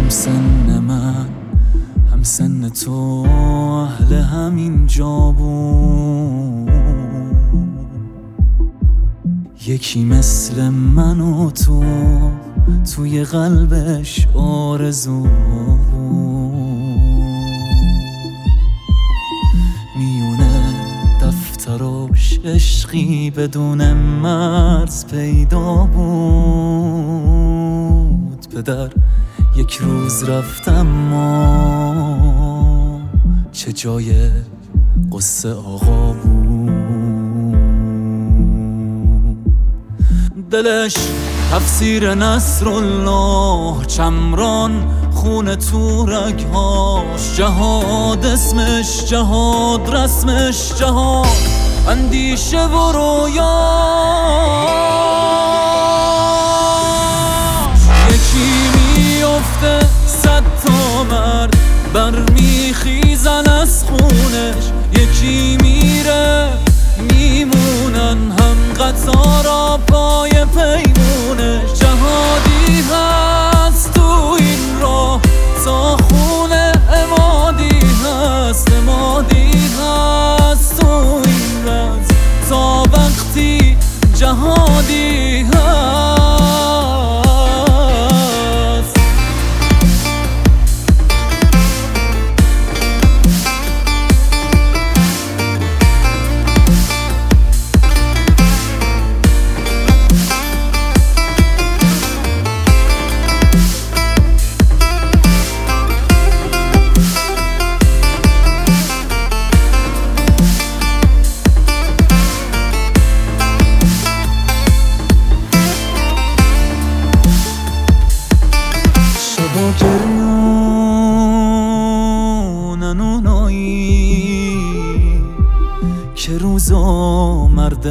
همسن من همسن تو اهل همین جا بود، یکی مثل من و تو توی قلبش آرزو بود. میونه دفتراش عشقی بدون مرز پیدا بود. پدر یک روز رفتم ما چه جای قصه آقا بود. دلش تفسیر نصرالله چمران، خون تو رگهاش جهاد اسمش، جهاد رسمش جهاد، اندیشه و رویاش. یکی میفته 100 تا مرد برمیخیزن از خونش، یکی میره میمونن هم قطارا پای پیمونش. جهادی هست تو این راه تا خونه امادی هست، امادی هست تو این رز تا وقتی جهادی هست. گریونن اونایی که روزا مرد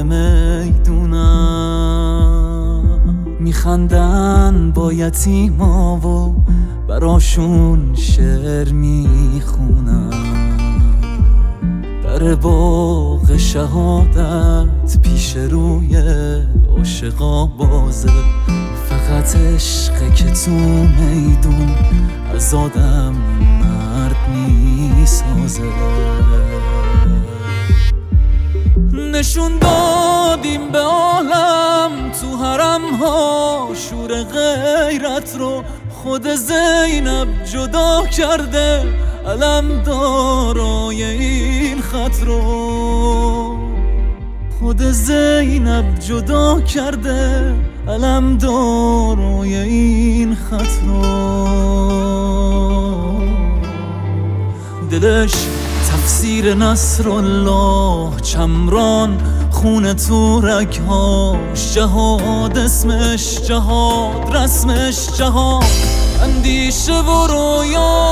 میدونن، میخندن با یتیما و براشون شعر میخونن. در باغ شهادت پیش روی عاشقا بازه، فقط عشقه که تو میدون از آدم مرد میسازه. نشون دادیم به عالم تو حرم ها شور غیرت رو، خود زینب جدا کرده علم دارای این خط رو. خود زینب جدا کرده علم دارای این خط رو. دلش تفسیر نصرالله چمران، خون تو رگهاش جهاد اسمش، جهاد رسمش جهاد، اندیشه و رویا.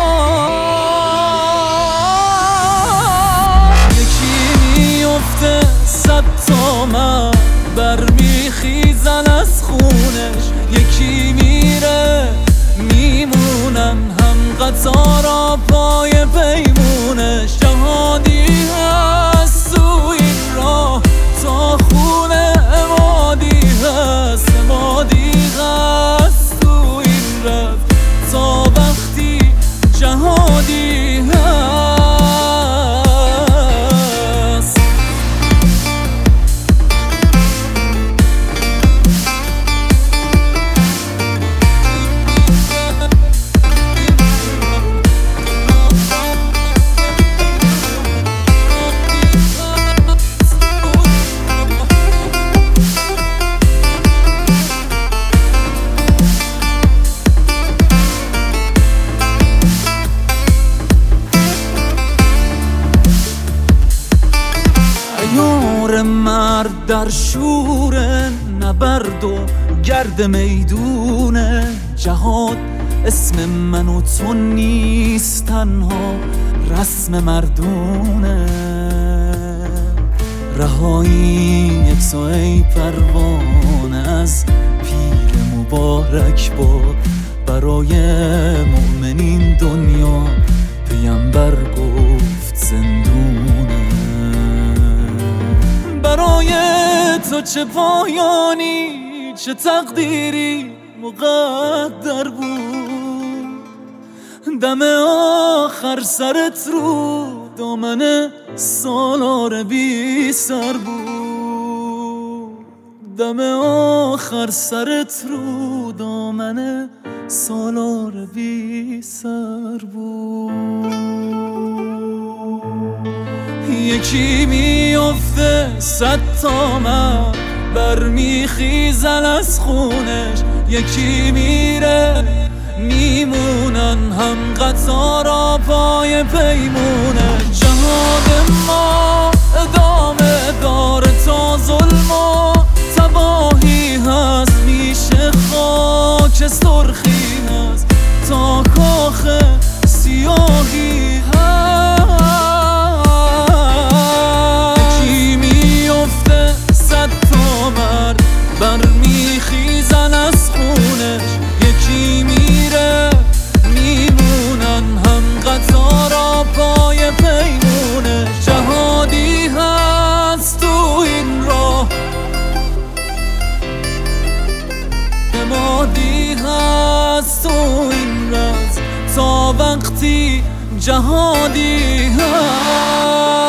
یکی میفته 100 تا مرد برمیخیزن از خونش، یکی میره میمونن هم قطارا پای پیمونش. جهادی هست تو این راه تا خونه امادی هست، امادی هست تو این راه تا وقتی جهادی هست. مرد در شور نبرد و گرد میدونه، جهاد اسم من و تو نیست تنها رسم مردونه. رهایی تو ای پروانه از پیر مبارک باد، برای مؤمنین دنیا پیامبر گفت زندونه. برای تو چه پایانی چه تقدیری مقدر بود، دم آخر سرت رو دامن سالار بی سر بود. دم آخر سرت رو دامن سالار بی سر بود. یکی میفته 100 تا مرد برمیخیزن از خونش، یکی میره میمونن هم قطارا پای پیمونه. جهاد ما ادامه داره تا ظلم و تباهی هست، میشه خاک سرخی هست تا کاخ سیاهی هست. یکی میفته 100 تا مرد برمیخیزن از خونش، یکی میره میمونن هم قطارا پای پیمونه. جهادی هست تو این راه، امادی هست تو این راز، تا وقتی جهادی هست.